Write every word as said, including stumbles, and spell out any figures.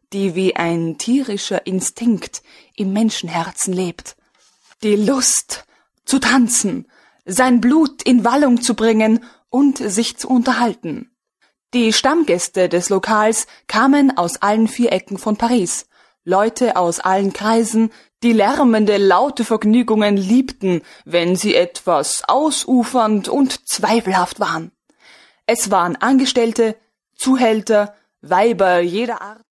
die wie ein tierischer Instinkt im Menschenherzen lebt. Die Lust zu tanzen, sein Blut in Wallung zu bringen und sich zu unterhalten. Die Stammgäste des Lokals kamen aus allen vier Ecken von Paris. Leute aus allen Kreisen, die lärmende, laute Vergnügungen liebten, wenn sie etwas ausufernd und zweifelhaft waren. Es waren Angestellte, Zuhälter, Weiber jeder Art.